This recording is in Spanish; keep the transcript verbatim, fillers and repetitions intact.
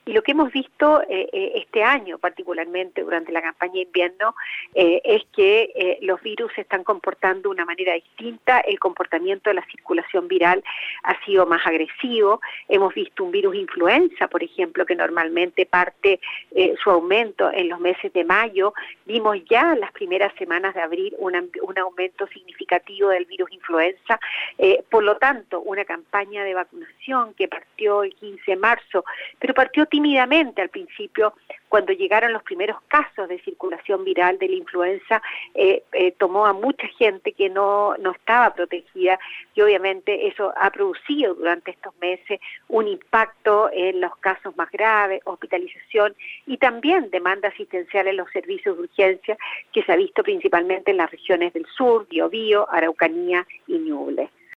Y lo que hemos visto eh, eh, este año, particularmente durante la campaña de invierno, eh, es que eh, los virus se están comportando de una manera distinta, el comportamiento de la circulación viral ha sido más agresivo, hemos visto un virus influenza, por ejemplo, que normalmente parte eh, su aumento en los meses de mayo, vimos ya en las primeras semanas de abril un, un aumento significativo del virus influenza, eh, por lo tanto, una campaña de vacunación que partió el quince de marzo, pero partió tímidamente al principio, cuando llegaron los primeros casos de circulación viral de la influenza, eh, eh, tomó a mucha gente que no, no estaba protegida y obviamente eso ha producido durante estos meses un impacto en los casos más graves, hospitalización y también demanda asistencial en los servicios de urgencia que se ha visto principalmente en las regiones del sur, Biobío, Araucanía y Ñuble.